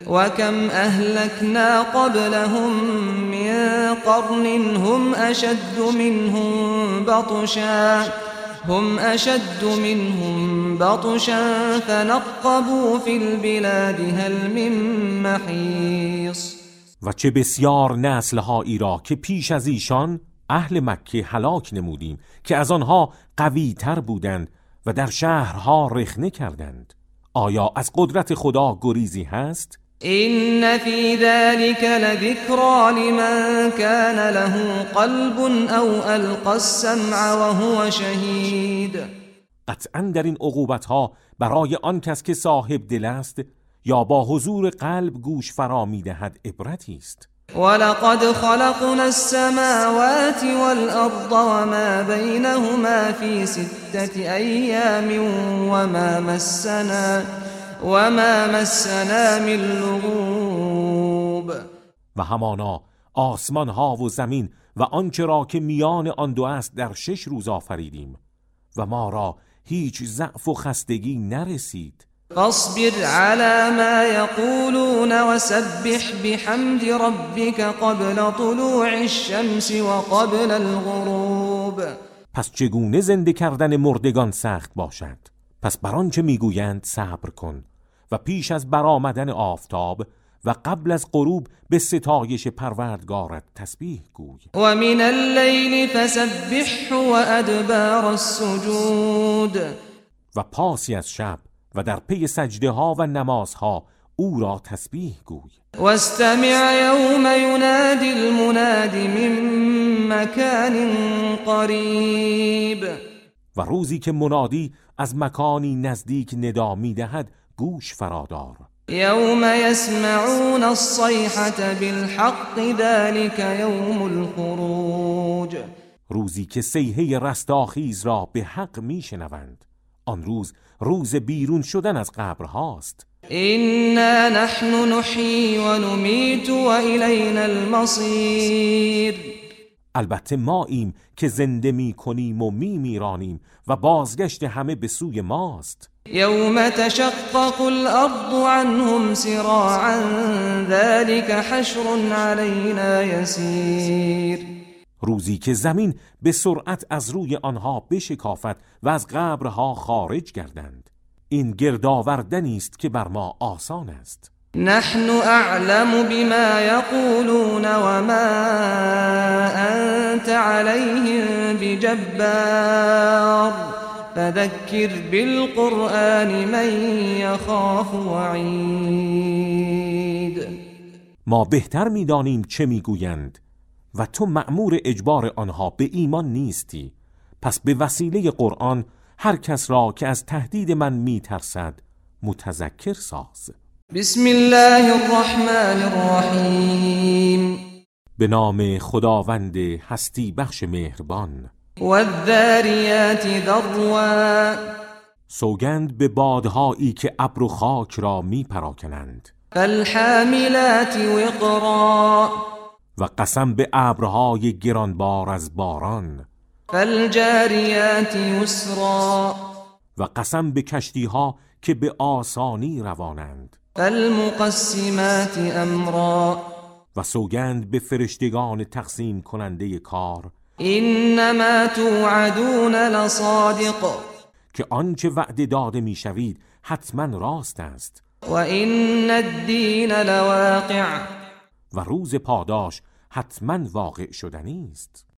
وكم أهلكنا قبلهم من قرن هم أشد منهم بطشا فنقبوا في البلاد هل من محیص. و چه بسیار نسل‌هایی را که پیش از ایشان اهل مکه هلاک نمودیم که از آنها قوی تر بودند و در شهرها رخنه کردند. آیا از قدرت خدا گریزی هست؟ إن في ذلك لذكرى لمن كان له قلب أو ألقى السمع وهو شهید. قطعاً در این عقوبت‌ها برای آن کس که صاحب دل است یا با حضور قلب گوش فرا می‌دهد عبرتی است. ولقد خلقنا السماوات والأرض وما بينهما في 6 أيام وما مسنا من لغوب. و همانا آسمان ها و زمین و آنچه را که میان آن دو است در 6 روز آفریدیم و ما را هیچ ضعف و خستگی نرسید. فاصبر على ما يقولون وسبح بحمد ربك قبل طلوع الشمس وقبل الغروب. پس چگونه زنده کردن مردگان سخت باشد؟ پس بر آنچه میگویند صبر کن و پیش از برآمدن آفتاب و قبل از غروب به ستایش پروردگارت تسبیح گوی. و من اللیل فسبحه و ادبار السجود. و پاسی از شب و در پی سجده ها و نمازها او را تسبیح گوی. واستمع یوم ینادی المناد من مکان قریب. و روزی که منادی از مکانی نزدیک ندا می‌دهد گوش فرادار. یوم یسمعون الصیحة بالحق ذلك یوم الخروج. روزی که صیحه رستاخیز را به حق میشنوند. آن روز بیرون شدن از قبرهاست. إنا نحن نحيي ونميت وإلينا المصير. البته ماییم که زنده می کنیم و می میرانیم و بازگشت همه به سوی ماست. یوم تشقق الارض عنهم سراعا ذلك حشر علينا يسير. روزی که زمین به سرعت از روی آنها بشکافد و از قبرها خارج گردند. این گردآوردنی است که بر ما آسان است. نحن اعلم بما یقولون وما انت علیهم بجبار فذکر بالقرآن من یخاف وعید. ما بهتر می‌دانیم چه میگویند و تو مأمور اجبار آنها به ایمان نیستی. پس به وسیله قرآن هر کس را که از تهدید من میترسد متذکر ساز. بسم الله الرحمن الرحیم. به نام خداوند هستی بخش مهربان. والذاریات ذروا. سوگند به بادهایی که ابر و خاک را می پراکنند. فالحاملات وقرا. و قسم به ابرهای گرانبار از باران. فالجاریات یسرا. و قسم به کشتیها که به آسانی روانند. فالمقسمات امرا. و سوگند به فرشتگان تقسیم کننده کار. انما توعدون لصادق. که آنچه وعده داده میشوید حتما راست است. و ان الدین لواقع. و روز پاداش حتما واقع شدنی است.